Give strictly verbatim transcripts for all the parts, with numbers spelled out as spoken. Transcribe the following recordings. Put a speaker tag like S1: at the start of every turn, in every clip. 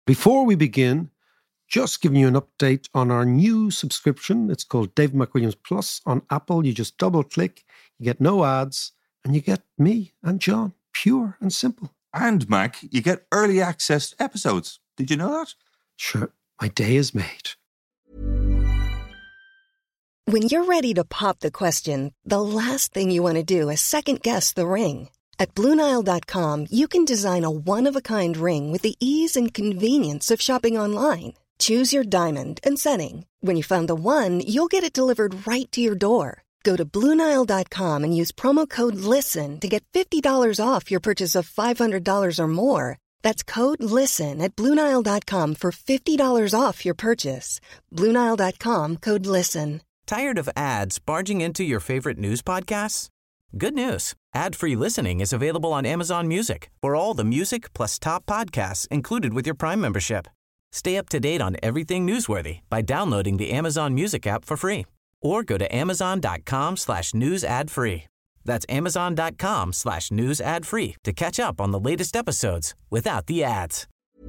S1: Before we begin, just giving you an update on our new subscription. It's called David McWilliams Plus on Apple. You just double click, you get no ads, and you get me and John, pure and simple.
S2: And Mac, you get early access to episodes. Did you know that?
S1: Sure, my day is made.
S3: When you're ready to pop the question, the last thing you want to do is second guess the ring. At Blue Nile dot com, you can design a one-of-a-kind ring with the ease and convenience of shopping online. Choose your diamond and setting. When you find the one, you'll get it delivered right to your door. Go to Blue Nile dot com and use promo code LISTEN to get fifty dollars off your purchase of five hundred dollars or more. That's code LISTEN at Blue Nile dot com for fifty dollars off your purchase. Blue Nile dot com, code LISTEN.
S4: Tired of ads barging into your favorite news podcasts? Good news. Ad-free listening is available on Amazon Music for all the music plus top podcasts included with your Prime membership. Stay up to date on everything newsworthy by downloading the Amazon Music app for free or go to amazon.com slash news ad free. That's amazon.com slash news ad free to catch up on the latest episodes without the ads.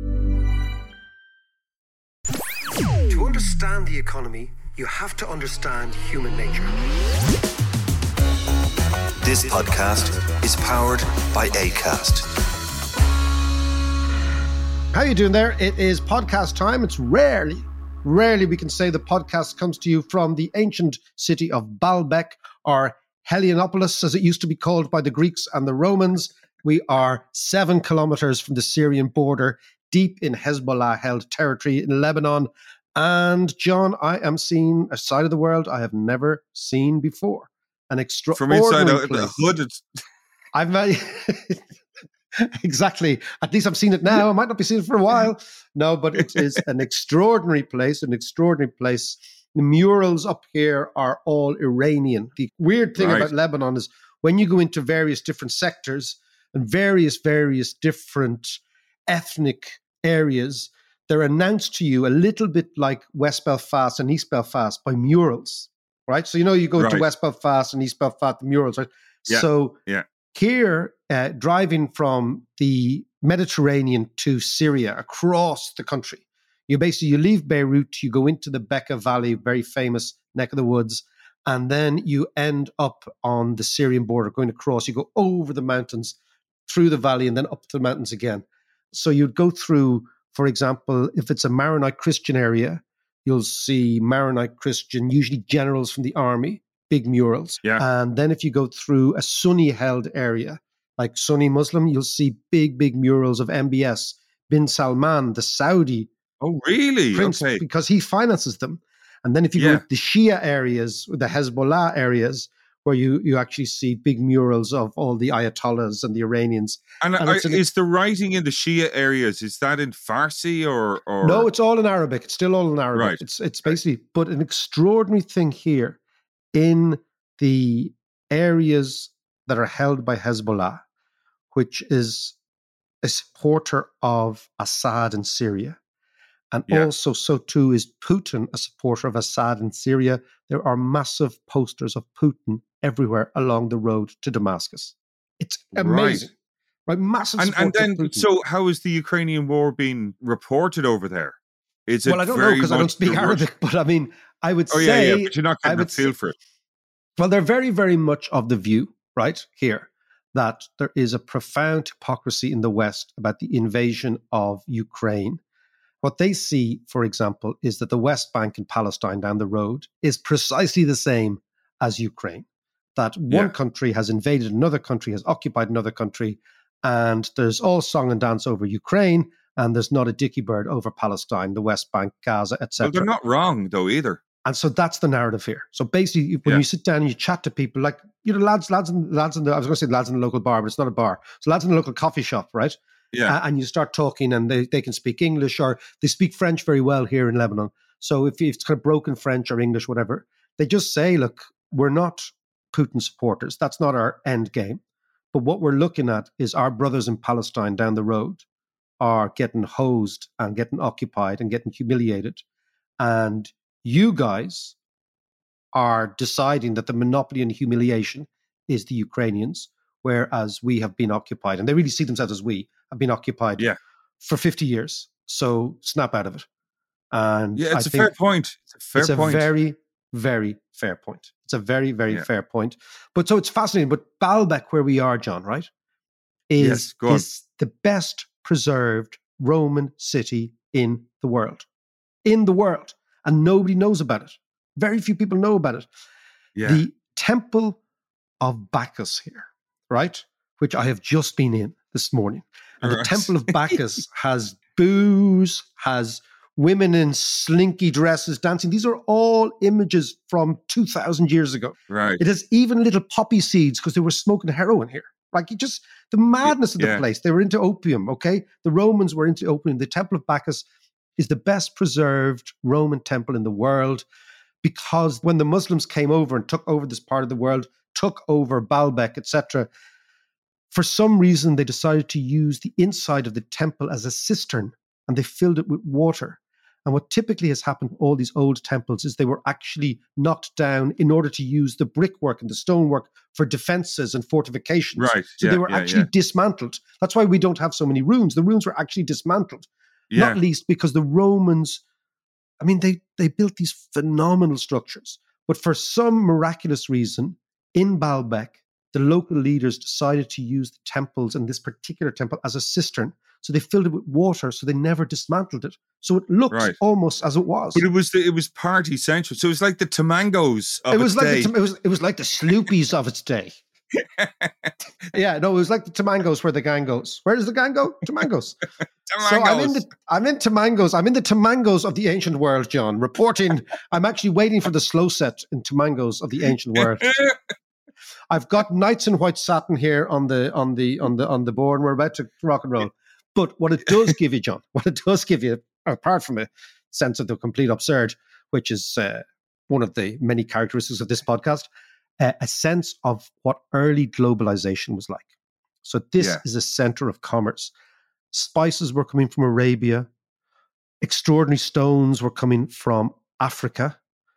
S1: To understand the economy, you have to understand human nature.
S5: This podcast is powered by Acast.
S1: How you doing there? It is podcast time. It's rarely, rarely we can say the podcast comes to you from the ancient city of Baalbek, or Helionopolis, as it used to be called by the Greeks and the Romans. We are seven kilometers from the Syrian border, deep in Hezbollah-held territory in Lebanon. And John, I am seeing a side of the world I have never seen before. An extraordinary
S2: From inside out,
S1: place.
S2: the hood. It's...
S1: I've exactly. At least I've seen it now. I might not be seeing it for a while. No, but it is an extraordinary place, an extraordinary place. The murals up here are all Iranian. The weird thing
S2: Right.
S1: about Lebanon is when you go into various different sectors and various, various different ethnic areas, they're announced to you a little bit like West Belfast and East Belfast by murals, right? So, you know, you go
S2: Right.
S1: to West Belfast and East Belfast, the murals, right?
S2: Yeah.
S1: So
S2: Yeah.
S1: here, uh, driving from the Mediterranean to Syria across the country, you basically, you leave Beirut, you go into the Bekaa Valley, very famous neck of the woods, and then you end up on the Syrian border, going across. You go over the mountains, through the valley, and then up the mountains again. So you'd go through, for example, if it's a Maronite Christian area, you'll see Maronite Christian, usually generals from the army, big murals.
S2: Yeah.
S1: And then if you go through a Sunni-held area, like Sunni Muslim, you'll see big, big murals of M B S, Bin Salman, the Saudi
S2: Oh, really?
S1: prince,
S2: Okay.
S1: because he finances them. And then if you
S2: Yeah.
S1: go to the Shia areas, the Hezbollah areas, where you, you actually see big murals of all the Ayatollahs and the Iranians.
S2: And,
S1: And
S2: are,
S1: it's an-
S2: is the writing in the Shia areas, is that in Farsi or... or...
S1: No, it's all in Arabic. It's still all in Arabic.
S2: Right.
S1: It's it's basically, but an extraordinary thing here in the areas that are held by Hezbollah, which is a supporter of Assad in Syria. And
S2: Yeah.
S1: also, so too is Putin, a supporter of Assad in Syria. There are massive posters of Putin everywhere along the road to Damascus. It's amazing. Right, massive
S2: And,
S1: support
S2: and then,
S1: for Putin.
S2: so how is the Ukrainian war being reported over there? Is it
S1: Well, I don't know
S2: very
S1: because I don't
S2: much
S1: speak
S2: the
S1: Arabic,
S2: worst-
S1: but I mean, I would
S2: Oh,
S1: say...
S2: yeah, yeah, but you're not
S1: I
S2: getting a
S1: would
S2: feel
S1: say-
S2: for it.
S1: Well, they're very, very much of the view, right, here, that there is a profound hypocrisy in the West about the invasion of Ukraine. What they see, for example, is that the West Bank in Palestine down the road is precisely the same as Ukraine. That one
S2: Yeah.
S1: country has invaded another country, has occupied another country, and there's all song and dance over Ukraine, and there's not a dicky bird over Palestine, the West Bank, Gaza, et
S2: Well,
S1: cetera.
S2: they're not wrong, though, either.
S1: And so that's the narrative here. So basically, when
S2: Yeah.
S1: you sit down and you chat to people, like, you know, lads, lads, and lads in the, I was going to say lads in the local bar, but it's not a bar. So lads in the local coffee shop, right?
S2: Yeah.
S1: Uh, and you start talking and they, they can speak English or they speak French very well here in Lebanon. So if it's kind of broken French or English, whatever, they just say, look, we're not Putin supporters. That's not our end game. But what we're looking at is our brothers in Palestine down the road are getting hosed and getting occupied and getting humiliated. And you guys are deciding that the monopoly and humiliation is the Ukrainians, whereas we have been occupied, and they really see themselves as we have been occupied
S2: Yeah.
S1: for fifty years. So snap out of it. And
S2: Yeah, it's
S1: I
S2: a
S1: think
S2: fair point. It's a fair
S1: it's
S2: point.
S1: a very, very fair point. It's a very, very
S2: Yeah.
S1: fair point. But so it's fascinating. But Baalbek, where we are, John, right, is,
S2: Yes, go on.
S1: is the best preserved Roman city in the world. In the world. And nobody knows about it. Very few people know about it.
S2: Yeah.
S1: The Temple of Bacchus here, right, which I have just been in this morning. And the
S2: Right.
S1: Temple of Bacchus has booze, has women in slinky dresses dancing. These are all images from two thousand years ago.
S2: Right.
S1: It has even little poppy seeds because they were smoking heroin here. Like, you just, the madness of the
S2: Yeah.
S1: place. They were into opium, okay? The Romans were into opium. The Temple of Bacchus is the best preserved Roman temple in the world, because when the Muslims came over and took over this part of the world, took over Baalbek, et cetera, for some reason they decided to use the inside of the temple as a cistern, and they filled it with water. And what typically has happened in all these old temples is they were actually knocked down in order to use the brickwork and the stonework for defenses and fortifications.
S2: Right.
S1: So
S2: Yeah,
S1: they were
S2: yeah,
S1: actually
S2: yeah.
S1: dismantled. That's why we don't have so many ruins. The ruins were actually dismantled.
S2: Yeah.
S1: Not least because the Romans, I mean, they, they built these phenomenal structures. But for some miraculous reason, in Baalbek, the local leaders decided to use the temples and this particular temple as a cistern. So they filled it with water, so they never dismantled it. So it looked
S2: Right.
S1: almost as it was.
S2: But it was the, it was party central. So it was like the Tamangos of
S1: it was
S2: its
S1: like
S2: day.
S1: the, it was it was like the Sloopies of its day. Yeah, no, it was like the Tamangos where the gang goes. Where does the gang go? Tamangos. So I'm in the I'm in Tamangos. I'm in the Tamangos of the ancient world, John. Reporting. I'm actually waiting for the slow set in Tamangos of the ancient world. I've got knights in white satin here on the on the on the on the board, and we're about to rock and roll. But what it does give you, John, what it does give you, apart from a sense of the complete absurd, which is uh, one of the many characteristics of this podcast, uh, a sense of what early globalization was like. So this
S2: Yeah.
S1: is a center of commerce. Spices were coming from Arabia. Extraordinary stones were coming from Africa.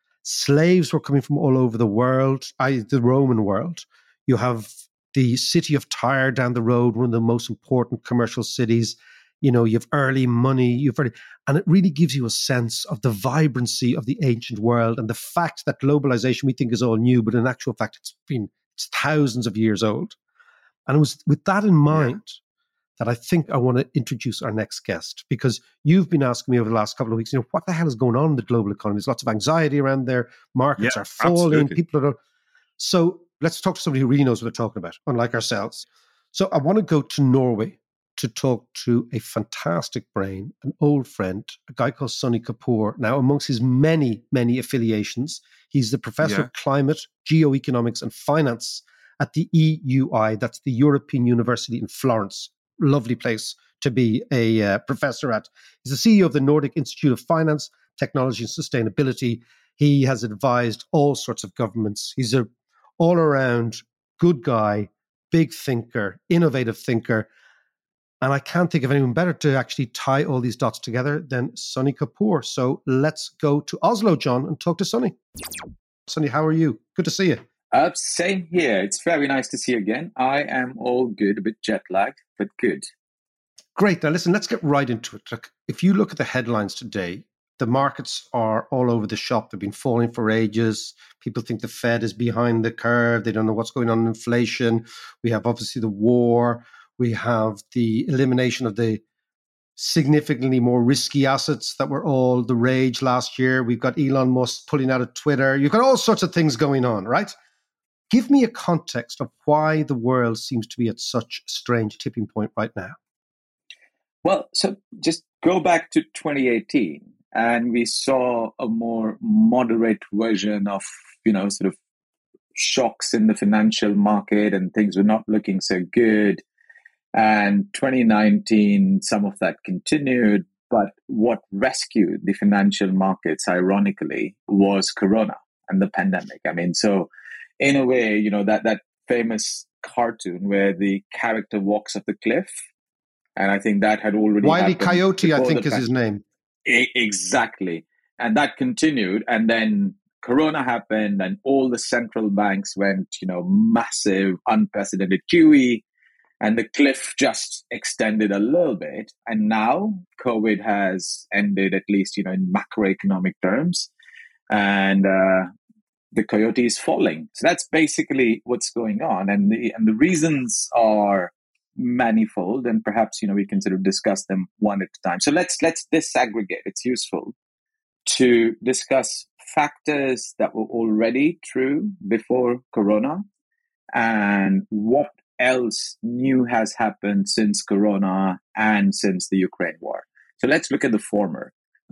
S1: Slaves were coming from all over the world, I, the Roman world. You have the city of Tyre down the road, one of the most important commercial cities. You know, you have early money, you've early, and it really gives you a sense of the vibrancy of the ancient world and the fact that globalization we think is all new, but in actual fact, it's been it's thousands of years old. And it was with that in mind that I think I want to introduce our next guest, because you've been asking me over the last couple of weeks, you know, what the hell is going on in the global economy? There's lots of anxiety around there. Markets
S2: Yeah,
S1: are falling.
S2: absolutely.
S1: People are. So let's talk to somebody who really knows what they're talking about, unlike ourselves. So I want to go to Norway to talk to a fantastic brain, an old friend, a guy called Sonny Kapoor. Now, amongst his many, many affiliations, he's the professor
S2: Yeah.
S1: of climate, geoeconomics, and finance at the E U I. That's the European University in Florence. Lovely place to be a uh, professor at. He's the C E O of the Nordic Institute of Finance, Technology and Sustainability. He has advised all sorts of governments. He's a all-around good guy, big thinker, innovative thinker. And I can't think of anyone better to actually tie all these dots together than Sonny Kapoor. So let's go to Oslo, John, and talk to Sonny. Sonny, how are you? Good to see you.
S6: Uh, same here. It's very nice to see you again. I am all good, a bit jet lagged, but good.
S1: Great. Now, listen, let's get right into it. Look, if you look at the headlines today, the markets are all over the shop. They've been falling for ages. People think the Fed is behind the curve. They don't know what's going on in inflation. We have obviously the war. We have the elimination of the significantly more risky assets that were all the rage last year. We've got Elon Musk pulling out of Twitter. You've got all sorts of things going on, right? Give me a context of why the world seems to be at such a strange tipping point right now.
S6: Well, so just go back to twenty eighteen, and we saw a more moderate version of, you know, sort of shocks in the financial market, and things were not looking so good. And twenty nineteen, some of that continued. But what rescued the financial markets, ironically, was Corona and the pandemic. I mean, so in a way, you know, that, that famous cartoon where the character walks off the cliff, and I think that had already
S1: Wile E.
S6: happened
S1: Coyote, I
S6: before
S1: think
S6: the
S1: is
S6: pan-
S1: his name.
S6: E- Exactly. And that continued. And then Corona happened, and all the central banks went, you know, massive, unprecedented Q E. And the cliff just extended a little bit. And now COVID has ended, at least, you know, in macroeconomic terms. And uh, the coyote is falling. So that's basically what's going on. And the, and the reasons are manifold. And perhaps, you know, we can sort of discuss them one at a time. So let's, let's disaggregate. It's useful to discuss factors that were already true before Corona and what else new has happened since Corona and since the Ukraine war. So let's look at the former.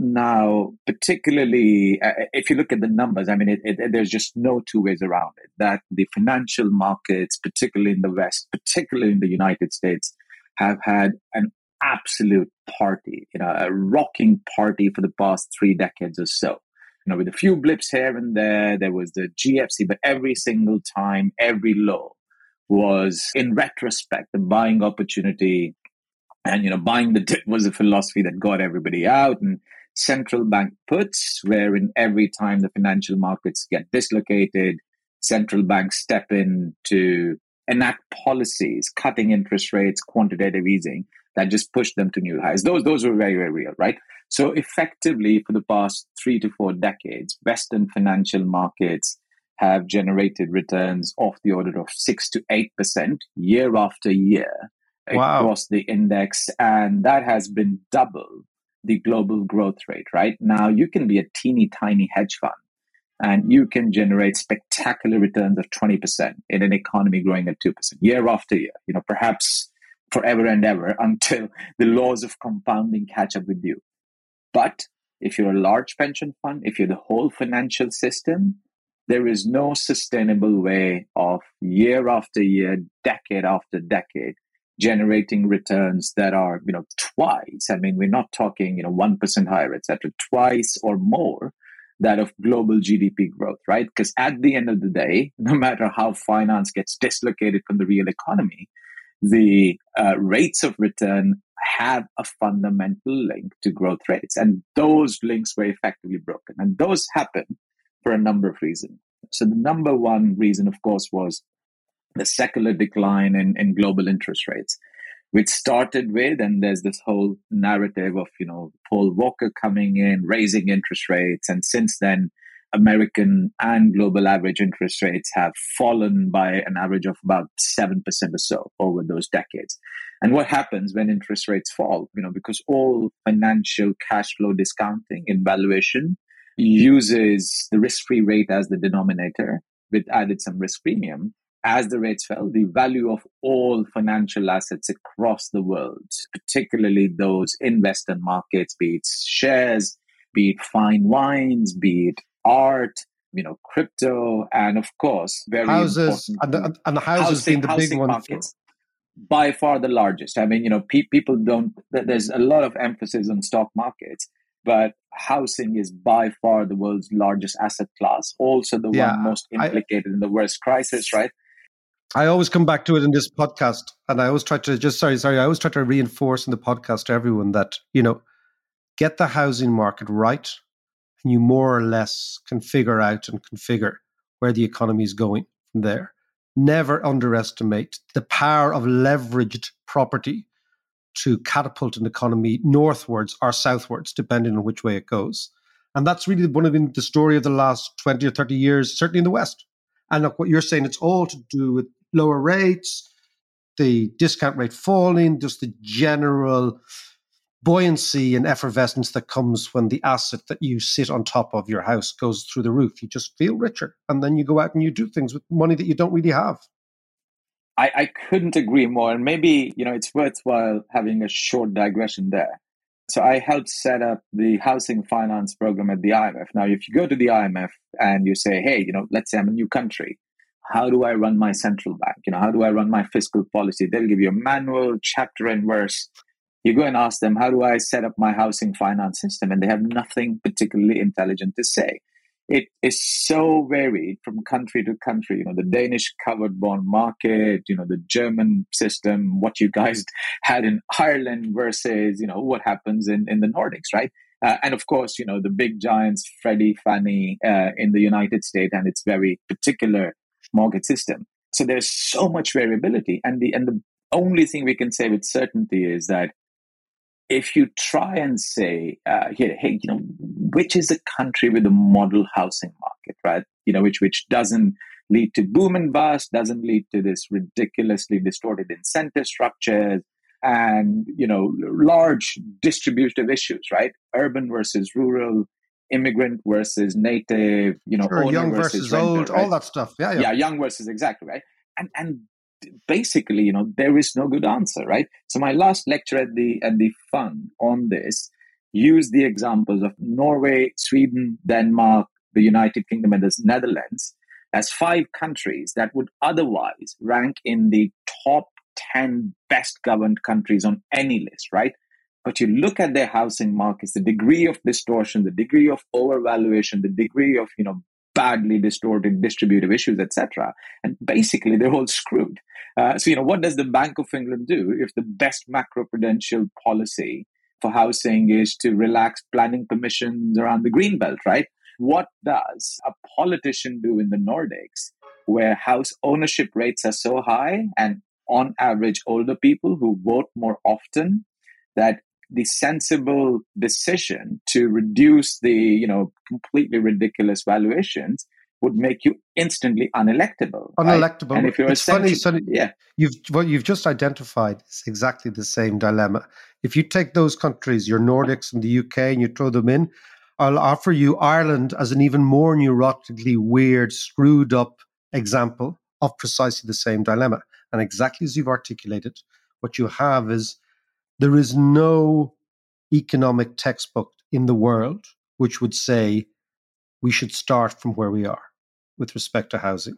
S6: Now, particularly uh, if you look at the numbers, I mean, it, it, there's just no two ways around it, that the financial markets, particularly in the West, particularly in the United States, have had an absolute party, you know, a rocking party for the past three decades or so. You know, with a few blips here and there, there was the G F C, but every single time, every low was, in retrospect, the buying opportunity. And, you know, buying the dip was a philosophy that got everybody out. And central bank puts, wherein every time the financial markets get dislocated, central banks step in to enact policies, cutting interest rates, quantitative easing, that just pushed them to new highs. Those, those were very, very real, right? So effectively, for the past three to four decades, Western financial markets have generated returns of the order of six to eight percent year after year
S1: wow.
S6: across the index. And that has been double the global growth rate, right? Now, you can be a teeny tiny hedge fund and you can generate spectacular returns of twenty percent in an economy growing at two percent year after year, you know, perhaps forever and ever until the laws of compounding catch up with you. But if you're a large pension fund, if you're the whole financial system, there is no sustainable way of year after year, decade after decade, generating returns that are, you know, twice. I mean, we're not talking, you know, one percent higher, et cetera, twice or more that of global G D P growth, right? Because at the end of the day, no matter how finance gets dislocated from the real economy, the uh, rates of return have a fundamental link to growth rates. And those links were effectively broken. And those happen for a number of reasons. So the number one reason, of course, was the secular decline in, in global interest rates, which started with, and there's this whole narrative of, you know, Paul Volcker coming in, raising interest rates. And since then, American and global average interest rates have fallen by an average of about seven percent or so over those decades. And what happens when interest rates fall? You know, because all financial cash flow discounting in valuation uses the risk-free rate as the denominator, with added some risk premium. As the rates fell, the value of all financial assets across the world, particularly those in Western markets, be it shares, be it fine wines, be it art, you know, crypto, and of course, very
S1: houses,
S6: important.
S1: and the, and the houses
S6: housing,
S1: being the big one.
S6: Markets, by far the largest. I mean, you know, pe- people don't, there's a lot of emphasis on stock markets, but housing is by far the world's largest asset class, also the yeah, one most implicated I, in the worst crisis, right?
S1: I always come back to it in this podcast, and I always try to just, sorry, sorry, I always try to reinforce in the podcast to everyone that, you know, get the housing market right, and you more or less can figure out and configure where the economy is going from there. Never underestimate the power of leveraged property to catapult an economy northwards or southwards, depending on which way it goes. And that's really one of the story of the last twenty or thirty years, certainly in the West. And look, what you're saying, it's all to do with lower rates, the discount rate falling, just the general buoyancy and effervescence that comes when the asset that you sit on top of your house goes through the roof. You just feel richer. And then you go out and you do things with money that you don't really have.
S6: I, I couldn't agree more. And maybe, you know, it's worthwhile having a short digression there. So I helped set up the housing finance program at the I M F. Now, if you go to the I M F and you say, hey, you know, let's say I'm a new country, how do I run my central bank? You know, how do I run my fiscal policy? They'll give you a manual, chapter and verse. You go and ask them, how do I set up my housing finance system? And they have nothing particularly intelligent to say. It is so varied from country to country. You know, the Danish covered bond market, you know, the German system, what you guys had in Ireland versus, you know, what happens in, in the Nordics, right? Uh, and of course, you know, the big giants, Freddie, Fannie uh, in the United States and its very particular mortgage system. So there's so much variability. And the and the only thing we can say with certainty is that if you try and say, uh, hey, hey, you know, which is a country with a model housing market, right? You know, which which doesn't lead to boom and bust, doesn't lead to this ridiculously distorted incentive structures and, you know, large distributive issues, right? Urban versus rural, immigrant versus native, you know,
S1: sure,
S6: owner
S1: young
S6: versus,
S1: versus
S6: renter,
S1: old,
S6: right?
S1: all that stuff. Yeah, yeah,
S6: yeah, young versus exactly, right? And and basically, you know, there is no good answer, right? So my last lecture at the at the fund on this used the examples of Norway, Sweden, Denmark, the United Kingdom, and the Netherlands as five countries that would otherwise rank in the top ten best governed countries on any list, right? But you look at their housing markets, the degree of distortion, the degree of overvaluation, the degree of, you know, badly distorted distributive issues, et cetera. And basically, they're all screwed. Uh, so, you know, what does the Bank of England do if the best macroprudential policy for housing is to relax planning permissions around the Greenbelt, right? What does a politician do in the Nordics where house ownership rates are so high and on average older people who vote more often, that the sensible decision to reduce the, you know, completely ridiculous valuations would make you instantly unelectable.
S1: Unelectable.
S6: Right? And if you're
S1: it's funny, Sonny,
S6: yeah,
S1: you've what you've just identified is exactly the same dilemma. If you take those countries, your Nordics and the U K, and you throw them in, I'll offer you Ireland as an even more neurotically weird, screwed up example of precisely the same dilemma. And exactly as you've articulated, what you have is there is no economic textbook in the world which would say we should start from where we are with respect to housing.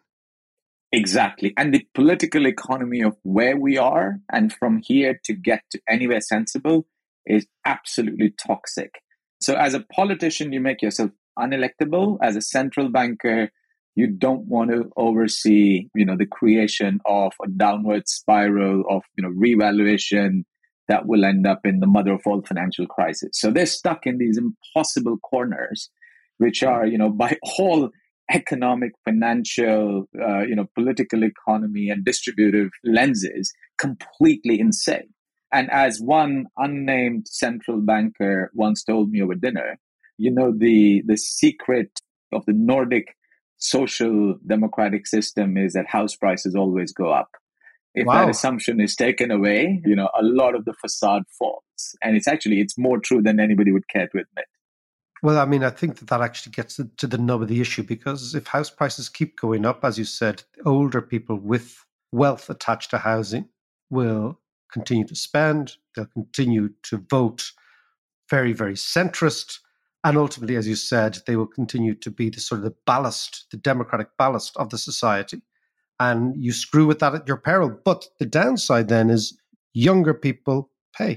S6: Exactly. And the political economy of where we are and from here to get to anywhere sensible is absolutely toxic. So as a politician, you make yourself unelectable. As a central banker, you don't want to oversee, you know, the creation of a downward spiral of, you know, revaluation that will end up in the mother of all financial crises. So they're stuck in these impossible corners, which are, you know, by all economic, financial, uh, you know, political economy and distributive lenses, completely insane. And as one unnamed central banker once told me over dinner, you know, the the secret of the Nordic social democratic system is that house prices always go up. If
S1: wow.
S6: that assumption is taken away, you know, a lot of the facade falls. And it's actually, it's more true than anybody would care to admit.
S1: Well, I mean, I think that that actually gets to, to the nub of the issue, because if house prices keep going up, as you said, older people with wealth attached to housing will continue to spend, they'll continue to vote very, very centrist. And ultimately, as you said, they will continue to be the sort of the ballast, the democratic ballast of the society. And you screw with that at your peril. But the downside then is younger people pay.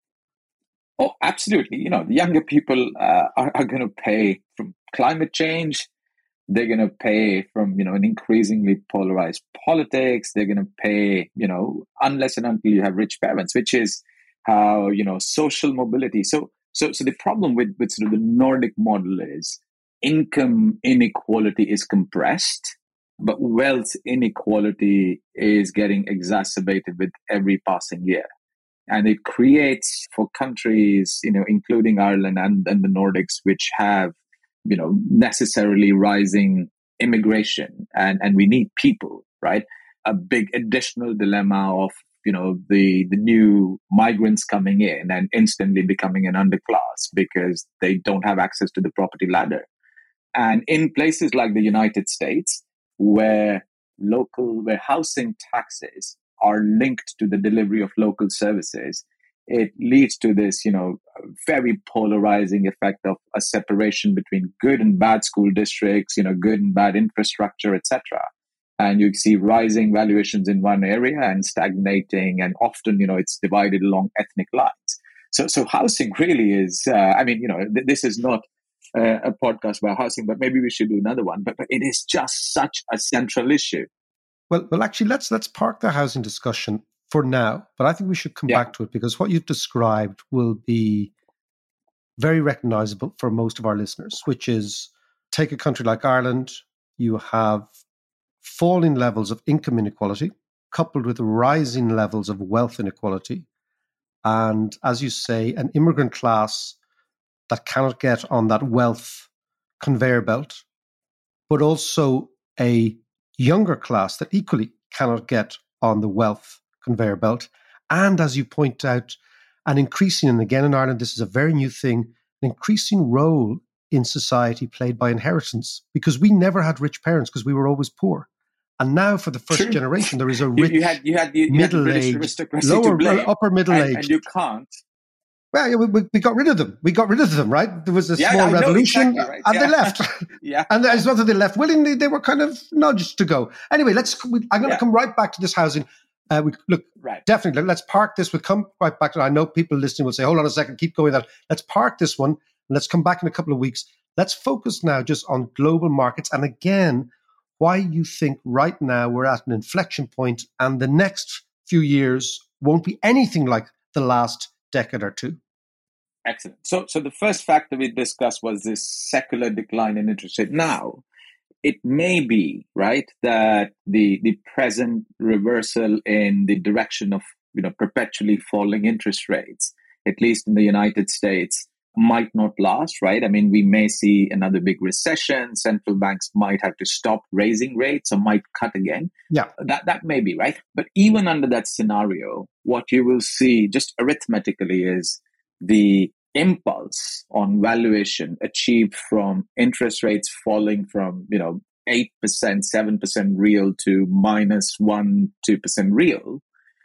S6: Oh, absolutely. You know, the younger people uh, are, are going to pay from climate change. They're going to pay from, you know, an increasingly polarized politics. They're going to pay, you know, unless and until you have rich parents, which is how, you know, social mobility. So, so, so the problem with, with sort of the Nordic model is income inequality is compressed, but wealth inequality is getting exacerbated with every passing year. And it creates for countries, you know, including Ireland and, and the Nordics, which have, you know, necessarily rising immigration, and, and we need people, right? A big additional dilemma of, you know, the, the new migrants coming in and instantly becoming an underclass because they don't have access to the property ladder. And in places like the United States, where local, where housing taxes are linked to the delivery of local services, it leads to this, you know, very polarizing effect of a separation between good and bad school districts, you know, good and bad infrastructure, et cetera. And you see rising valuations in one area and stagnating, and often, you know, it's divided along ethnic lines. So, so housing really is. Uh, I mean, you know, th- this is not uh, a podcast about housing, but maybe we should do another one. But, but it is just such a central issue.
S1: Well, well, actually, let's let's park the housing discussion for now, but I think we should come
S6: yeah.
S1: back to it, because what you've described will be very recognizable for most of our listeners, which is, take a country like Ireland, you have falling levels of income inequality, coupled with rising levels of wealth inequality, and, as you say, an immigrant class that cannot get on that wealth conveyor belt, but also a younger class that equally cannot get on the wealth conveyor belt. And as you point out, an increasing, and again in Ireland, this is a very new thing, an increasing role in society played by inheritance, because we never had rich parents because we were always poor. And now for the first
S6: True.
S1: generation, there is a rich,
S6: you, you had, you had the, you had the British
S1: middle-aged,
S6: aristocracy
S1: lower,
S6: to blame,
S1: upper middle-aged.
S6: and, and you can't.
S1: Well, yeah, we, we got rid of them. We got rid of them, right? There was a
S6: Yeah,
S1: small
S6: I know,
S1: revolution,
S6: exactly right.
S1: and
S6: Yeah.
S1: they left.
S6: Yeah.
S1: And it's not that they left willingly; they were kind of nudged to go. Anyway, let's. We, I'm going to
S6: Yeah.
S1: come right back to this housing. Uh, we, look,
S6: Right.
S1: definitely. Let's park this. We'll come right back to. I know people listening will say, "Hold on a second, keep going." That let's park this one. And let's come back in a couple of weeks. Let's focus now just on global markets, and again, why you think right now we're at an inflection point, and the next few years won't be anything like the last decade or two.
S6: Excellent. So, so the first factor we discussed was this secular decline in interest rate. Now, it may be right that the the present reversal in the direction of you know perpetually falling interest rates, at least in the United States, might not last. Right? I mean, we may see another big recession. Central banks might have to stop raising rates or might cut again.
S1: Yeah,
S6: that that may be right. But even under that scenario, what you will see just arithmetically is the impulse on valuation achieved from interest rates falling from, you know, eight percent, seven percent real to minus one, two percent real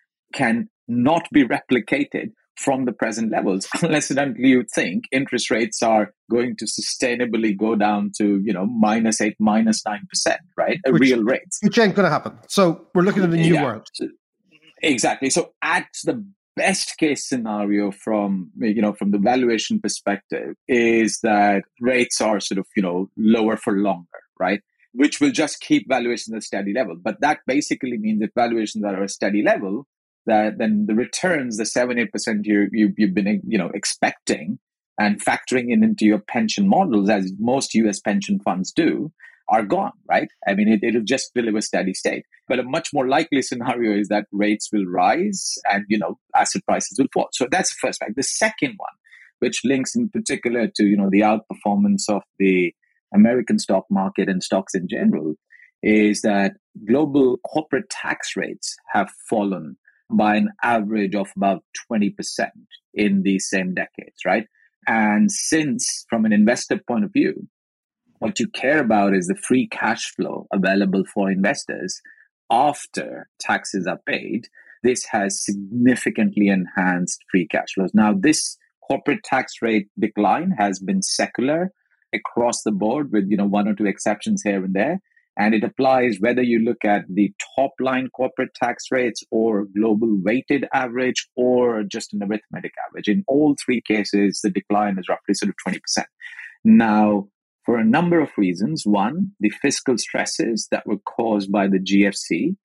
S6: can not be replicated from the present levels unless and until you think interest rates are going to sustainably go down to, you know, minus eight, minus nine percent, right? A
S1: Which-
S6: real rates.
S1: which ain't going to happen. So we're looking at a new
S6: Yeah.
S1: world.
S6: So- Exactly. So at the best case scenario from, you know, from the valuation perspective is that rates are sort of, you know, lower for longer, right? Which will just keep valuations at a steady level. But that basically means if valuations are at a steady level, that then the returns, the seven, eight percent you, you, you've been, you know, expecting and factoring in into your pension models, as most U S pension funds do, are gone, right? I mean, it, it'll just deliver steady state. But a much more likely scenario is that rates will rise and, you know, asset prices will fall. So that's the first fact. The second one, which links in particular to, you know, the outperformance of the American stock market and stocks in general, is that global corporate tax rates have fallen by an average of about twenty percent in these same decades, right? And since, from an investor point of view, what you care about is the free cash flow available for investors after taxes are paid, this has significantly enhanced free cash flows. Now, this corporate tax rate decline has been secular across the board with, you know, one or two exceptions here and there. And it applies whether you look at the top line corporate tax rates or global weighted average or just an arithmetic average. In all three cases, the decline is roughly sort of twenty percent. Now, for a number of reasons. One, the fiscal stresses that were caused by the G F C.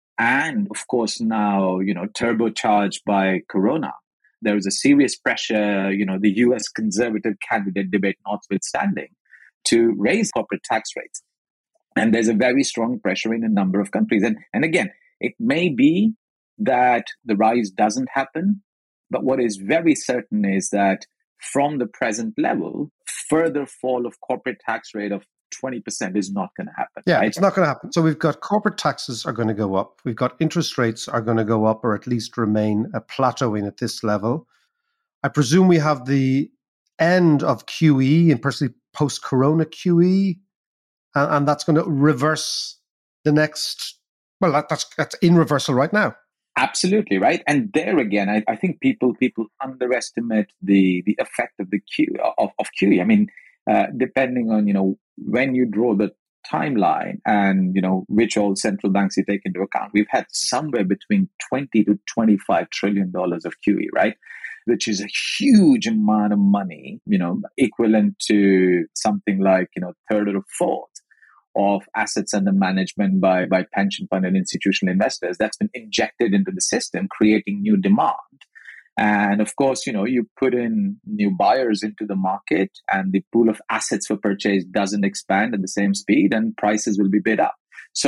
S6: And of course, now, you know, turbocharged by Corona. There was a serious pressure, you know, the U S conservative candidate debate notwithstanding, to raise corporate tax rates. And there's a very strong pressure in a number of countries. And, and again, it may be that the rise doesn't happen, but what is very certain is that from the present level, further fall of corporate tax rate of twenty percent is not going to happen.
S1: Yeah,
S6: right?
S1: it's not going to happen. So we've got corporate taxes are going to go up. We've got interest rates are going to go up or at least remain a plateauing at this level. I presume we have the end of Q E and personally post-corona Q E, and, and that's going to reverse the next, well, that, that's, that's in reversal right now.
S6: Absolutely, right. And there again, I, I think people people underestimate the the effect of the Q of, of Q E. I mean, uh, depending on, you know, when you draw the timeline and, you know, which all central banks you take into account, we've had somewhere between twenty to twenty-five trillion dollars of Q E, right? Which is a huge amount of money, you know, equivalent to something like, you know, third or a fourth of assets under management by, by pension fund and institutional investors that's been injected into the system, creating new demand. And of course, you know, you put in new buyers into the market and the pool of assets for purchase doesn't expand at the same speed and prices will be bid up. So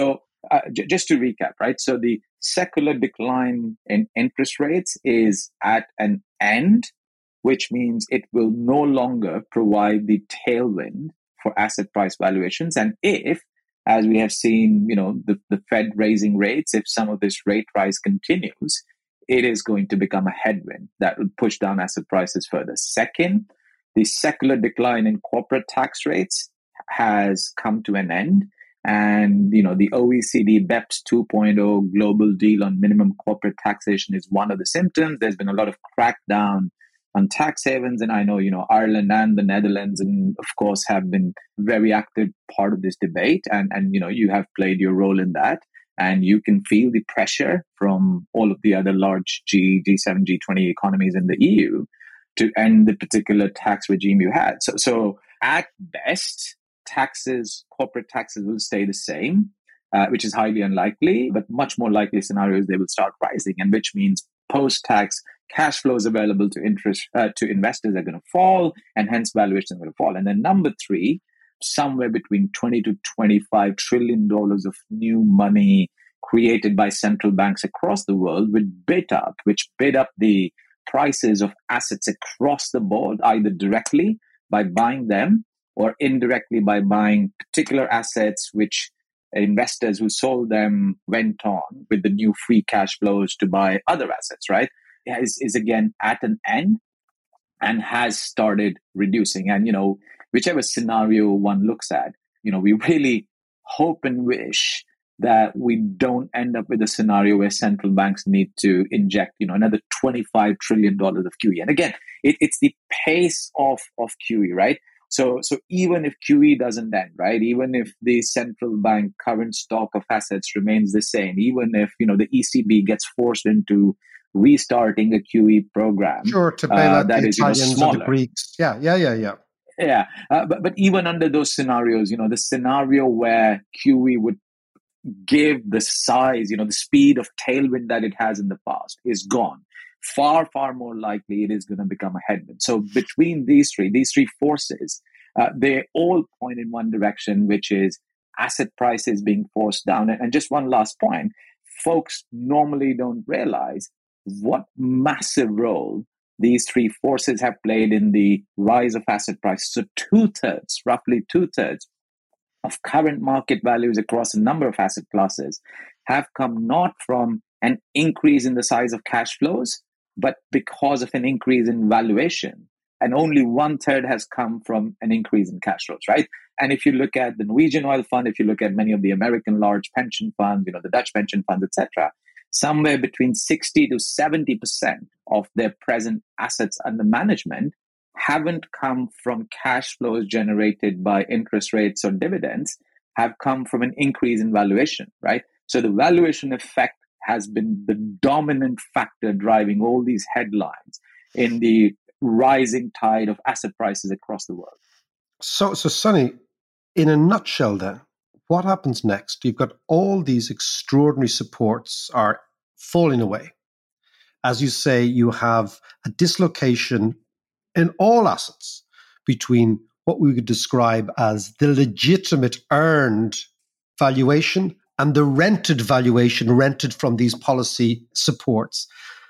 S6: uh, j- just to recap, right? So the secular decline in interest rates is at an end, which means it will no longer provide the tailwind for asset price valuations. And if, as we have seen, you know, the, the Fed raising rates, if some of this rate rise continues, it is going to become a headwind that will push down asset prices further. Second, the secular decline in corporate tax rates has come to an end. And, you know, the O E C D BEPS two point oh global deal on minimum corporate taxation is one of the symptoms. There's been a lot of crackdown on tax havens. And I know, you know, Ireland and the Netherlands, and of course, have been very active part of this debate. And, and, you know, you have played your role in that. And you can feel the pressure from all of the other large G, G7, G twenty economies in the E U to end the particular tax regime you had. So, so at best, taxes, corporate taxes will stay the same, uh, which is highly unlikely, but much more likely scenario is they will start rising, and which means post-tax cash flows available to interest uh, to investors are going to fall, and hence valuations are going to fall. And then number three, somewhere between twenty to twenty-five trillion dollars of new money created by central banks across the world would bid up, which bid up the prices of assets across the board, either directly by buying them or indirectly by buying particular assets which investors who sold them went on with the new free cash flows to buy other assets, right? Is, is again at an end and has started reducing. And, you know, whichever scenario one looks at, you know, we really hope and wish that we don't end up with a scenario where central banks need to inject, you know, another twenty-five trillion dollars of Q E. And again, it, it's the pace of, of Q E, right? So, so even if Q E doesn't end, right, even if the central bank current stock of assets remains the same, even if, you know, the E C B gets forced into restarting a Q E program,
S1: sure, to bail
S6: uh,
S1: out
S6: that
S1: the
S6: is, you know,
S1: Italians
S6: smaller.
S1: or the Greeks. Yeah, yeah, yeah, yeah.
S6: Yeah, uh, but but even under those scenarios, you know, the scenario where Q E would give the size, you know, the speed of tailwind that it has in the past is gone. Far, far more likely it is going to become a headwind. So between these three, these three forces, uh, they all point in one direction, which is asset prices being forced down. And, and just one last point, folks normally don't realize what massive role these three forces have played in the rise of asset prices. So two-thirds, roughly two-thirds of current market values across a number of asset classes have come not from an increase in the size of cash flows, but because of an increase in valuation. And only one-third has come from an increase in cash flows, right? And if you look at the Norwegian Oil Fund, if you look at many of the American large pension funds, you know, the Dutch pension funds, et cetera, somewhere between sixty to seventy percent of their present assets under management haven't come from cash flows generated by interest rates or dividends, have come from an increase in valuation, right? So the valuation effect has been the dominant factor driving all these headlines in the rising tide of asset prices across the world.
S1: So, so Sonny, in a nutshell then, what happens next? You've got all these extraordinary supports are falling away. As you say, you have a dislocation in all assets between what we could describe as the legitimate earned valuation and the rented valuation rented from these policy supports.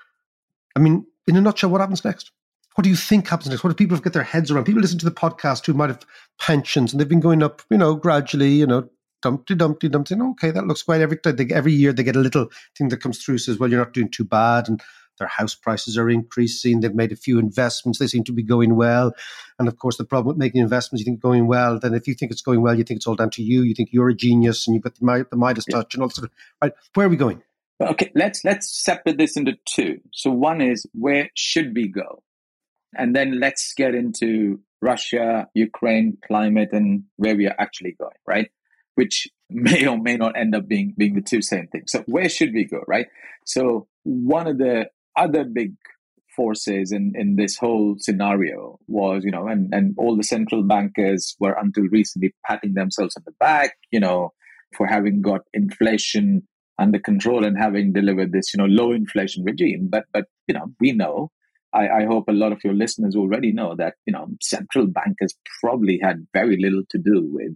S1: I mean, in a nutshell, what happens next? What do you think happens next? What do people get their heads around? People listen to the podcast who might have pensions and they've been going up, you know, gradually, you know, dumpty, dumpty, dumpty. And okay, that looks great. Every time they, every year they get a little thing that comes through, says, well, you're not doing too bad. And their house prices are increasing. They've made a few investments. They seem to be going well. And of course, the problem with making investments, you think going well, then if you think it's going well, you think it's all down to you. You think you're a genius and you've got the, the Midas touch and all sort of, right? Where are we going?
S6: Okay, let's let's separate this into two. So one is, where should we go? And then let's get into Russia, Ukraine, climate, and where we are actually going, right? Which may or may not end up being, being the two same things. So where should we go, right? So one of the other big forces in, in this whole scenario was, you know, and, and all the central bankers were until recently patting themselves on the back, you know, for having got inflation under control and having delivered this, you know, low inflation regime. But, but you know, we know, I, I hope a lot of your listeners already know that, you know, central bankers probably had very little to do with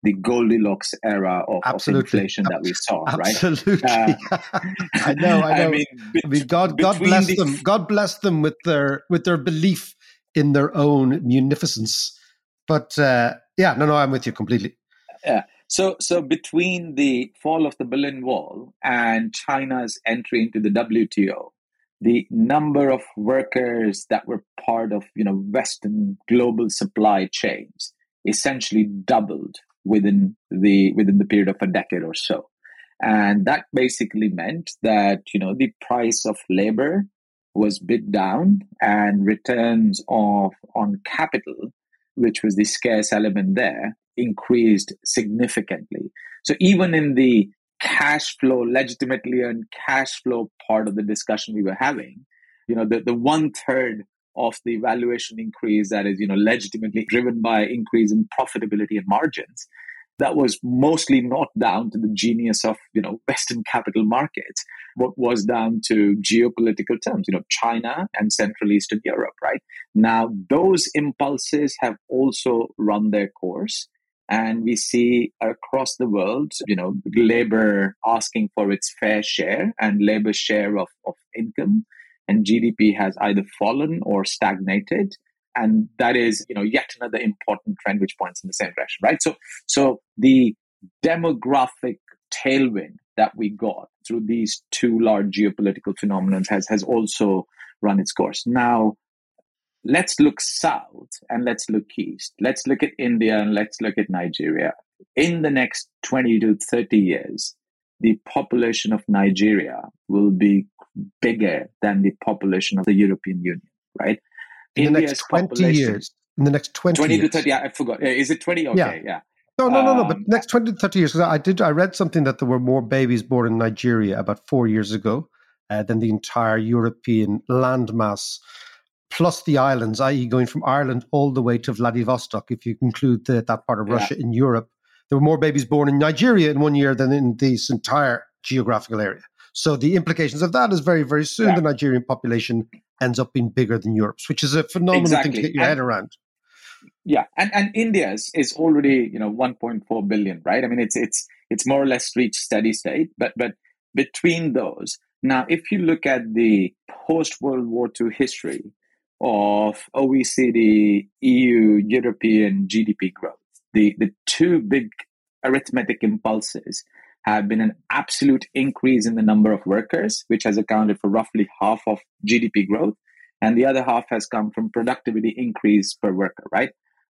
S6: the Goldilocks era of, of inflation that we saw,
S1: Absolutely.
S6: right?
S1: Uh, I know, I know.
S6: I mean, bet-
S1: I mean God, God bless
S6: the,
S1: them. God bless them with their with their belief in their own munificence. But uh, yeah, no, no, I'm with you completely.
S6: Yeah. So, so between the fall of the Berlin Wall and China's entry into the W T O, the number of workers that were part of, you know, Western global supply chains essentially doubled within the within the period of a decade or so. And that basically meant that, you know, the price of labor was bid down and returns of on capital, which was the scarce element there, increased significantly. So even in the cash flow, legitimately earned cash flow part of the discussion we were having, you know, the, the one third of the valuation increase that is, you know, legitimately driven by increase in profitability and margins, that was mostly not down to the genius of, you know, Western capital markets. What was down to geopolitical terms, you know, China and Central Eastern Europe, right? Now, those impulses have also run their course. And we see across the world, you know, labor asking for its fair share and labor's share of, of income. And G D P has either fallen or stagnated. And that is, you know, yet another important trend which points in the same direction, right? So, so the demographic tailwind that we got through these two large geopolitical phenomena has, has also run its course. Now, let's look south and let's look east. Let's look at India and let's look at Nigeria. In the next twenty to thirty years, the population of Nigeria will be bigger than the population of the European Union, right?
S1: In the next twenty years. In the next twenty,
S6: twenty
S1: years.
S6: to thirty, yeah, I forgot. Is it twenty? Okay, yeah. yeah.
S1: No, no, no, no.
S6: Um,
S1: But next twenty to thirty years, because I did, I read something that there were more babies born in Nigeria about four years ago uh, than the entire European landmass, plus the islands, that is going from Ireland all the way to Vladivostok, if you include the, that part of Russia
S6: yeah.
S1: in Europe. There were more babies born in Nigeria in one year than in this entire geographical area. So the implications of that is very, very soon yeah. the Nigerian population ends up being bigger than Europe's, which is a phenomenal
S6: exactly.
S1: thing to get your
S6: and,
S1: head around.
S6: Yeah, and and India's is already, you know, one point four billion, right? I mean, it's it's it's more or less reached steady state. But but between those, now if you look at the post World War Two history of O E C D, E U, European G D P growth, the the two big arithmetic impulses have been an absolute increase in the number of workers, which has accounted for roughly half of G D P growth, and the other half has come from productivity increase per worker, right?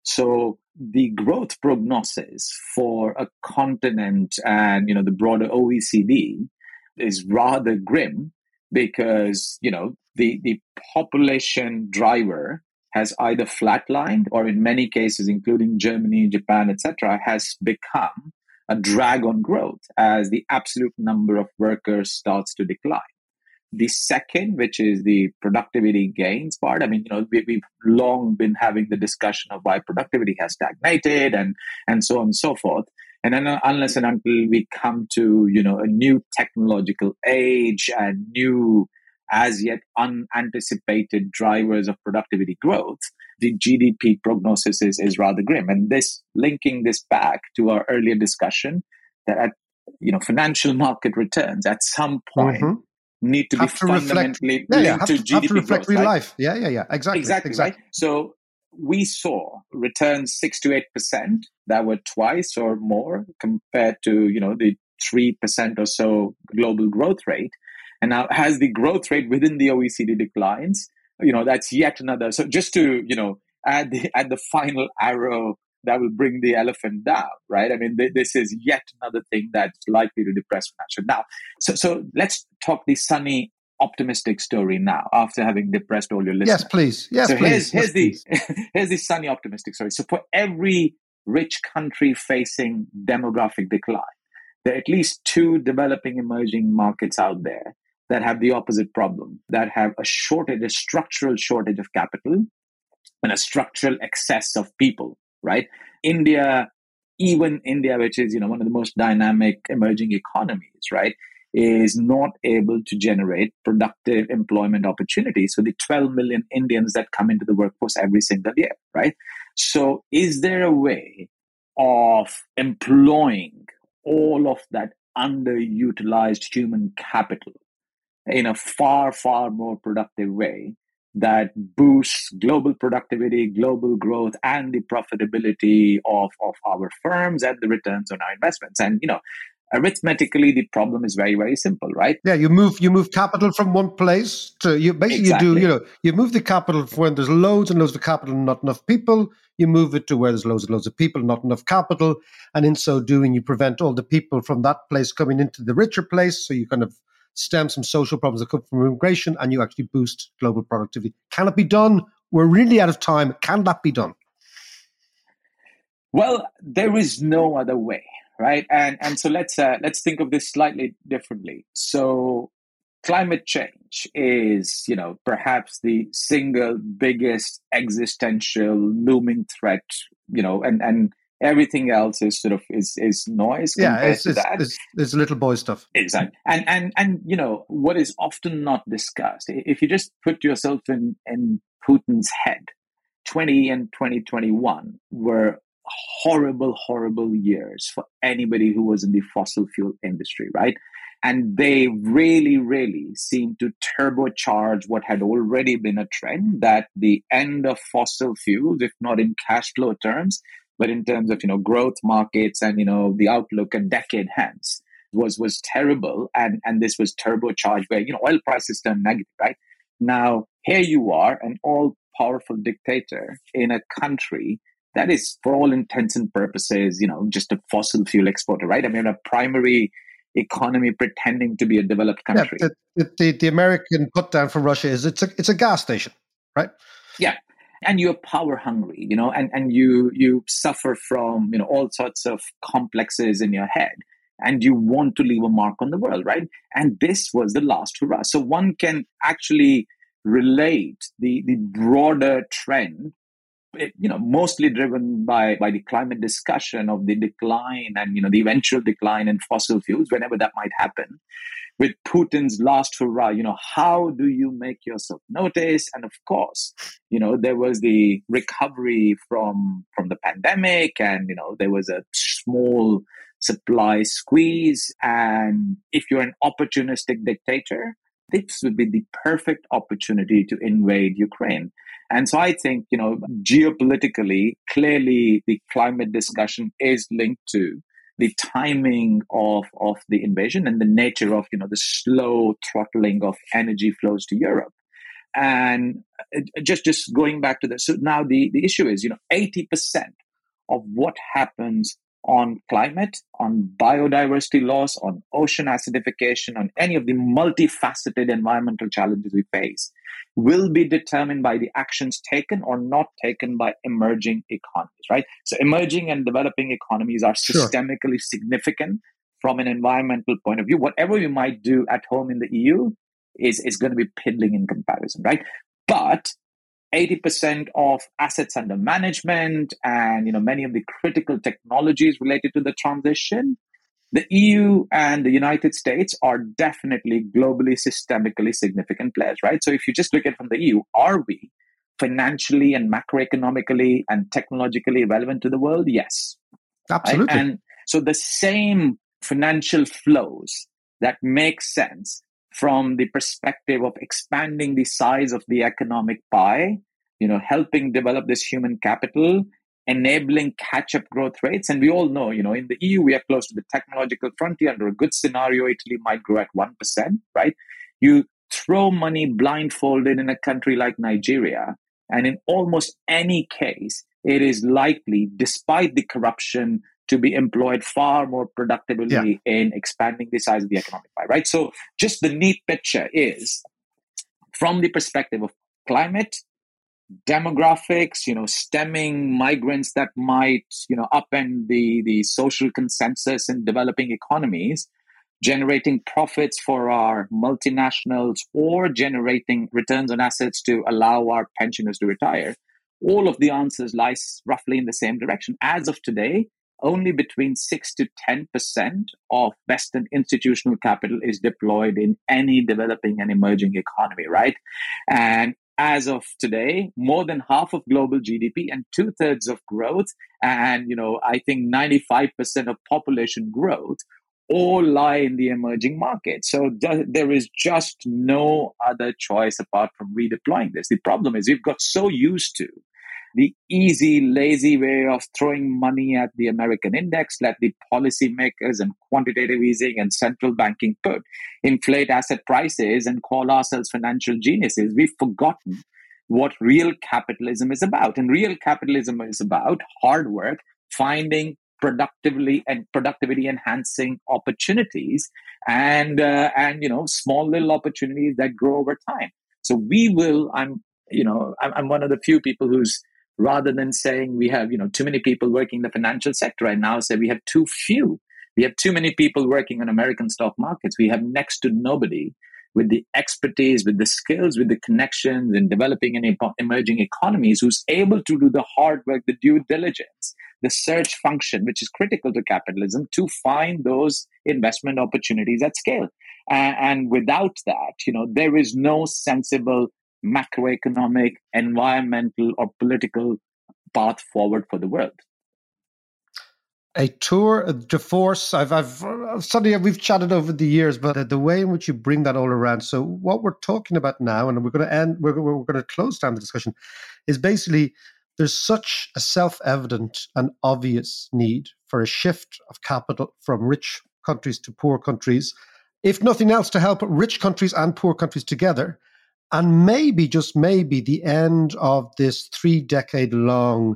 S6: So the growth prognosis for a continent and, you know, the broader O E C D is rather grim because, you know, the, the population driver has either flatlined or in many cases, including Germany, Japan, et cetera, has become a drag on growth as the absolute number of workers starts to decline. The second, which is the productivity gains part, I mean, you know, we, we've long been having the discussion of why productivity has stagnated and, and so on and so forth. And then unless and until we come to, you know, a new technological age and new, as yet unanticipated drivers of productivity growth, the G D P prognosis is, is rather grim. And this, linking this back to our earlier discussion, that at, you know, financial market returns at some point mm-hmm. need to
S1: have
S6: be
S1: to
S6: fundamentally
S1: reflect, yeah, yeah,
S6: linked
S1: have
S6: to,
S1: to
S6: G D P
S1: have to reflect
S6: growth,
S1: real
S6: right?
S1: life. Yeah, yeah, yeah, exactly,
S6: exactly,
S1: exactly.
S6: Right? So we saw returns six to eight percent that were twice or more compared to, you know, the three percent or so global growth rate. And now as the growth rate within the O E C D declines, you know, that's yet another. So just to, you know, add the, add the final arrow that will bring the elephant down, right? I mean, th- this is yet another thing that's likely to depress financial. Now, so, so let's talk the sunny, optimistic story now after having depressed all your listeners.
S1: Yes, please. Yes,
S6: so
S1: please.
S6: Here's, here's,
S1: yes,
S6: the,
S1: please.
S6: here's the sunny, optimistic story. So for every rich country facing demographic decline, there are at least two developing emerging markets out there that have the opposite problem, that have a shortage, a structural shortage of capital and a structural excess of people, right? India, even India, which is, you know, one of the most dynamic emerging economies, right, is not able to generate productive employment opportunities for the twelve million Indians that come into the workforce every single year, right? So is there a way of employing all of that underutilized human capital in a far, far more productive way that boosts global productivity, global growth, and the profitability of, of our firms and the returns on our investments. And, you know, arithmetically, the problem is very, very simple, right?
S1: Yeah, you move you move capital from one place to you basically
S6: Exactly.
S1: you do, you know, you move the capital from when there's loads and loads of capital and not enough people, you move it to where there's loads and loads of people, not enough capital. And in so doing, you prevent all the people from that place coming into the richer place. So you kind of stem some social problems that come from immigration, and you actually boost global productivity. Can it be done? We're really out of time. Can that be done?
S6: Well, there is no other way, right? And and so let's uh, let's think of this slightly differently. So climate change is, you know, perhaps the single biggest existential looming threat, you know, and and everything else is sort of is is noise compared
S1: yeah, it's,
S6: to
S1: it's,
S6: that.
S1: It's, it's little boy stuff.
S6: Exactly. And and and you know, what is often not discussed, if you just put yourself in, in Putin's head, twenty and twenty twenty-one were horrible, horrible years for anybody who was in the fossil fuel industry, right? And they really, really seemed to turbocharge what had already been a trend, that the end of fossil fuels, if not in cash flow terms, but in terms of, you know, growth markets and, you know, the outlook a decade hence was was terrible. And, and this was turbocharged where, you know, oil prices turned negative, right? Now, here you are, an all-powerful dictator in a country that is, for all intents and purposes, you know, just a fossil fuel exporter, right? I mean, a primary economy pretending to be a developed country.
S1: Yeah, the, the, the American put down for Russia is it's a it's a gas station, right?
S6: Yeah. And you're power hungry, you know, and, and you you suffer from, you know, all sorts of complexes in your head, and you want to leave a mark on the world, right? And this was the last hurrah. So one can actually relate the, the broader trend, it, you know, mostly driven by, by the climate discussion of the decline and, you know, the eventual decline in fossil fuels, whenever that might happen, with Putin's last hurrah. You know, how do you make yourself notice? And of course, you know, there was the recovery from from the pandemic, and, you know, there was a small supply squeeze. And if you're an opportunistic dictator, this would be the perfect opportunity to invade Ukraine. And so I think, you know, geopolitically, clearly the climate discussion is linked to the timing of, of the invasion and the nature of, you know, the slow throttling of energy flows to Europe. And just, just going back to this, so now the, the issue is, you know, eighty percent of what happens on climate, on biodiversity loss, on ocean acidification, on any of the multifaceted environmental challenges we face will be determined by the actions taken or not taken by emerging economies, right? So emerging and developing economies are systemically sure. significant from an environmental point of view. Whatever you might do at home in the E U is, is going to be piddling in comparison, right? But eighty percent of assets under management and, you know, many of the critical technologies related to the transition, the E U and the United States are definitely globally systemically significant players, right? So if you just look at it from the E U, are we financially and macroeconomically and technologically relevant to the world? Yes.
S1: Absolutely.
S6: Right? And so the same financial flows that make sense from the perspective of expanding the size of the economic pie, you know, helping develop this human capital, enabling catch-up growth rates. And we all know, you know, in the E U, we are close to the technological frontier. Under a good scenario, Italy might grow at one percent, right? You throw money blindfolded in a country like Nigeria, and in almost any case, it is likely, despite the corruption, to be employed far more productively yeah. in expanding the size of the economic pie, right? So just the neat picture is, from the perspective of climate, demographics, you know, stemming migrants that might, you know, upend the, the social consensus in developing economies, generating profits for our multinationals, or generating returns on assets to allow our pensioners to retire. All of the answers lies roughly in the same direction. As of today, only between six to ten percent of Western institutional capital is deployed in any developing and emerging economy, right? And as of today, more than half of global G D P and two thirds of growth. And, you know, I think ninety-five percent of population growth all lie in the emerging markets. So th- there is just no other choice apart from redeploying this. The problem is we've got so used to the easy, lazy way of throwing money at the American index, let the policymakers and quantitative easing and central banking put inflate asset prices and call ourselves financial geniuses. We've forgotten what real capitalism is about. And real capitalism is about hard work, finding productively and productivity enhancing opportunities and, uh, and, you know, small little opportunities that grow over time. So we will, I'm, you know, I'm, I'm one of the few people who's, rather than saying we have, you know, too many people working in the financial sector right now, say we have too few. We have too many people working on American stock markets. We have next to nobody with the expertise, with the skills, with the connections in developing and emerging economies who's able to do the hard work, the due diligence, the search function, which is critical to capitalism, to find those investment opportunities at scale. And, and without that, you know, there is no sensible macroeconomic, environmental, or political path forward for the world.
S1: A tour de force. I've, I've suddenly we've chatted over the years, but the way in which you bring that all around. So what we're talking about now, and we're going to end, we're, we're going to close down the discussion, is basically there's such a self-evident and obvious need for a shift of capital from rich countries to poor countries, if nothing else, to help rich countries and poor countries together. And maybe, just maybe, the end of this three-decade-long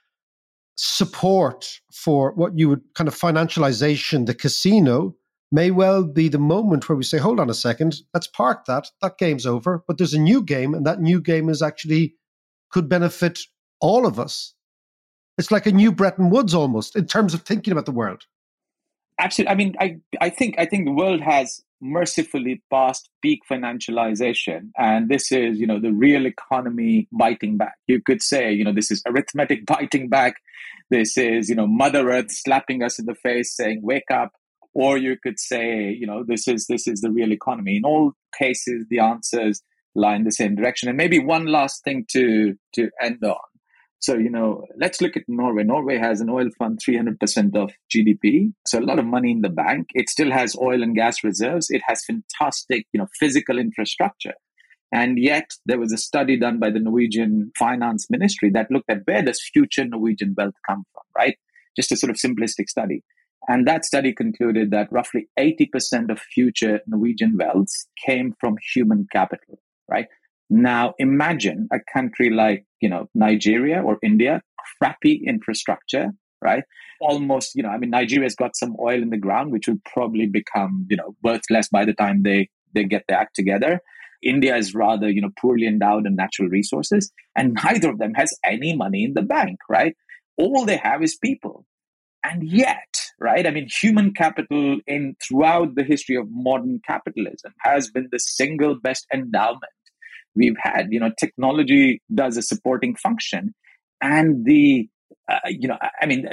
S1: support for what you would kind of financialization, the casino, may well be the moment where we say, hold on a second, let's park that. That game's over. But there's a new game, and that new game is actually could benefit all of us. It's like a new Bretton Woods almost in terms of thinking about the world.
S6: Absolutely. I mean, I, I think I think the world has mercifully past peak financialization, and this is, you know, the real economy biting back. You could say, you know, this is arithmetic biting back. This is, you know, Mother Earth slapping us in the face, saying, "Wake up." Or you could say, you know, this is this is the real economy. In all cases, the answers lie in the same direction. And maybe one last thing to to end on. So, you know, let's look at Norway. Norway has an oil fund, three hundred percent of G D P. So a lot of money in the bank. It still has oil and gas reserves. It has fantastic, you know, physical infrastructure. And yet there was a study done by the Norwegian Finance Ministry that looked at where does future Norwegian wealth come from, right? Just a sort of simplistic study. And that study concluded that roughly eighty percent of future Norwegian wealth came from human capital, right? Now, imagine a country like, you know, Nigeria or India, crappy infrastructure, right? Almost, you know, I mean, Nigeria's got some oil in the ground, which will probably become, you know, worth less by the time they, they get their act together. India is rather, you know, poorly endowed in natural resources, and neither of them has any money in the bank, right? All they have is people. And yet, right, I mean, human capital in throughout the history of modern capitalism has been the single best endowment we've had. You know, technology does a supporting function, and the, uh, you know, I mean,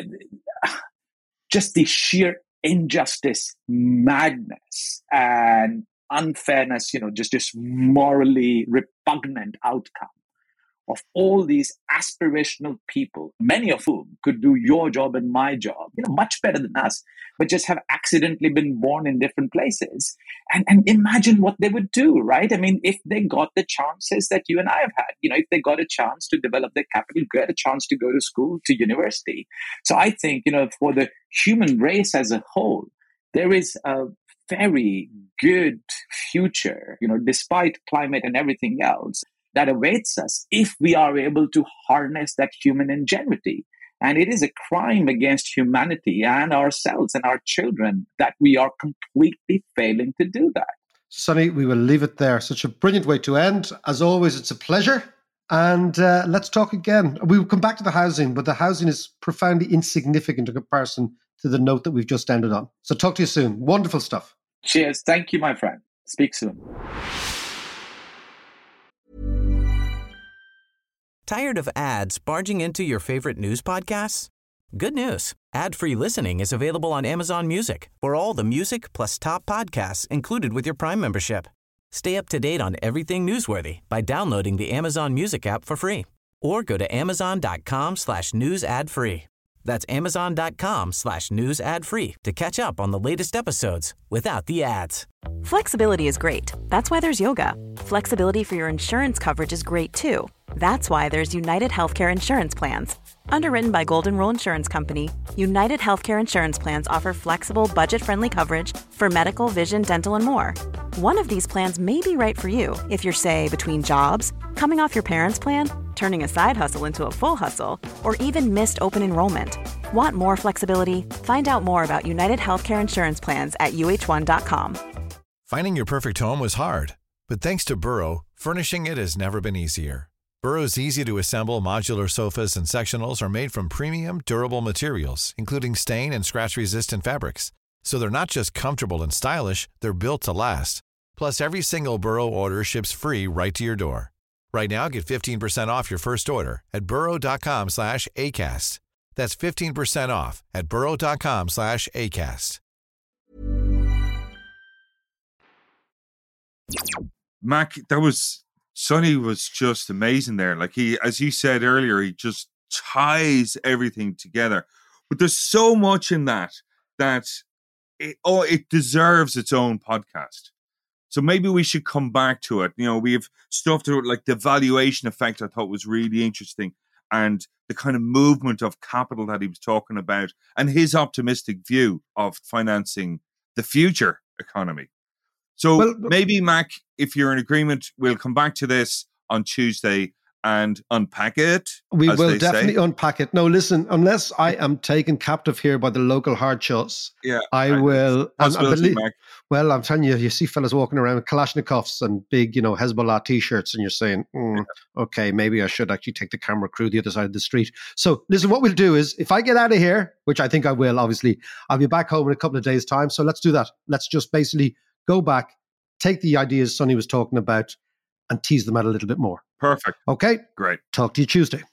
S6: just the sheer injustice, madness, and unfairness, you know, just this morally repugnant outcome of all these aspirational people, many of whom could do your job and my job, you know, much better than us, but just have accidentally been born in different places. And, and imagine what they would do, right? I mean, if they got the chances that you and I have had, you know, if they got a chance to develop their capital, get a chance to go to school, to university. So I think, you know, for the human race as a whole, there is a very good future, you know, despite climate and everything else, that awaits us if we are able to harness that human ingenuity. And it is a crime against humanity and ourselves and our children that we are completely failing to do that.
S1: Sonny, we will leave it there. Such a brilliant way to end. As always, it's a pleasure. And uh, let's talk again. We will come back to the housing, but the housing is profoundly insignificant in comparison to the note that we've just ended on. So talk to you soon. Wonderful stuff.
S6: Cheers. Thank you, my friend. Speak soon.
S4: Tired of ads barging into your favorite news podcasts? Good news. Ad-free listening is available on Amazon Music for all the music plus top podcasts included with your Prime membership. Stay up to date on everything newsworthy by downloading the Amazon Music app for free or go to amazon.com slash news ad free. That's amazon.com slash news ad free to catch up on the latest episodes without the ads.
S7: Flexibility is great. That's why there's yoga. Flexibility for your insurance coverage is great too. That's why there's United Healthcare Insurance Plans. Underwritten by Golden Rule Insurance Company, United Healthcare Insurance Plans offer flexible, budget-friendly coverage for medical, vision, dental, and more. One of these plans may be right for you if you're, say, between jobs, coming off your parents' plan, turning a side hustle into a full hustle, or even missed open enrollment. Want more flexibility? Find out more about United Healthcare Insurance Plans at U H one dot com.
S8: Finding your perfect home was hard, but thanks to Burrow, furnishing it has never been easier. Burrow's easy-to-assemble modular sofas and sectionals are made from premium, durable materials, including stain and scratch-resistant fabrics. So they're not just comfortable and stylish, they're built to last. Plus, every single Burrow order ships free right to your door. Right now, get fifteen percent off your first order at burrow.com slash ACAST. That's fifteen percent off at burrow.com slash ACAST.
S2: Mac, that was... Sonny was just amazing there. Like he, as you said earlier, he just ties everything together. But there's so much in that that it, oh, it deserves its own podcast. So maybe we should come back to it. You know, we have stuff to it like the valuation effect I thought was really interesting, and the kind of movement of capital that he was talking about, and his optimistic view of financing the future economy. So well, maybe, Mac, if you're in agreement, we'll come back to this on Tuesday and unpack it.
S1: We will definitely say. unpack it. No, listen, unless I am taken captive here by the local hard shots, yeah, I, I will. And, and believe, well, I'm telling you, you see fellas walking around with Kalashnikovs and big, you know, Hezbollah T-shirts, and you're saying, mm, yeah. okay, maybe I should actually take the camera crew the other side of the street. So listen, what we'll do is, if I get out of here, which I think I will, obviously, I'll be back home in a couple of days' time. So let's do that. Let's just basically go back, take the ideas Sonny was talking about, and tease them out a little bit more.
S2: Perfect.
S1: Okay?
S2: Great.
S1: Talk to you Tuesday.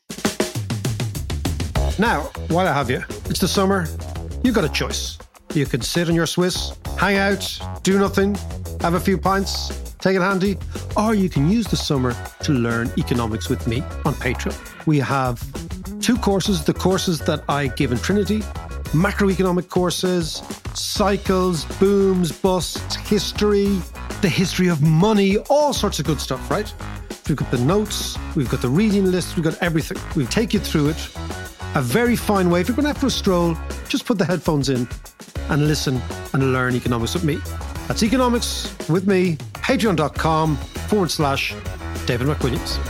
S1: Now, while I have you, it's the summer. You've got a choice. You could sit in your Swiss, hang out, do nothing, have a few pints, take it handy, or you can use the summer to learn economics with me on Patreon. We have two courses, the courses that I give in Trinity, macroeconomic courses, cycles, booms, busts, history, the history of money, all sorts of good stuff, right? We've got the notes, we've got the reading list, we've got everything. We'll take you through it. A very fine way. If you're going out for a stroll, just put the headphones in and listen and learn economics with me. That's economics with me, patreon.com forward slash David McWilliams.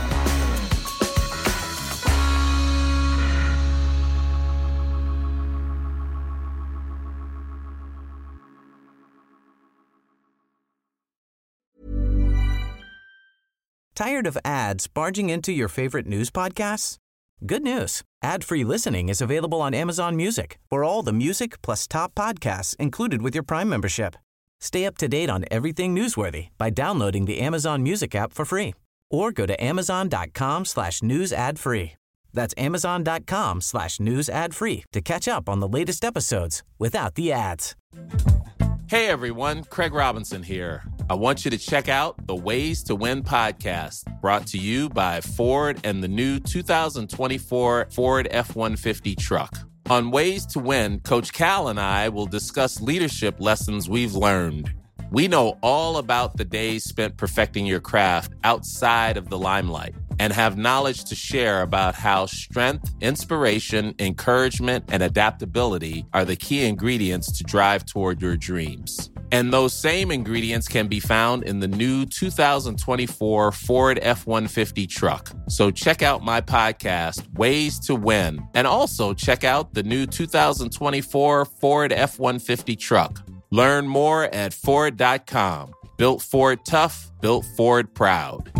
S4: Tired of ads barging into your favorite news podcasts? Good news. Ad-free listening is available on Amazon Music for all the music plus top podcasts included with your Prime membership. Stay up to date on everything newsworthy by downloading the Amazon Music app for free or go to amazon.com slash news ad free. That's amazon.com slash news ad free to catch up on the latest episodes without the ads.
S9: Hey everyone, Craig Robinson here. I want you to check out the Ways to Win podcast, brought to you by Ford and the new two thousand twenty-four Ford F one fifty truck. On Ways to Win, Coach Cal and I will discuss leadership lessons we've learned. We know all about the days spent perfecting your craft outside of the limelight and have knowledge to share about how strength, inspiration, encouragement, and adaptability are the key ingredients to drive toward your dreams. And those same ingredients can be found in the new two thousand twenty-four Ford F one fifty truck. So check out my podcast, Ways to Win, and also check out the new two thousand twenty-four Ford F one fifty truck. Learn more at Ford dot com. Built Ford tough, built Ford proud.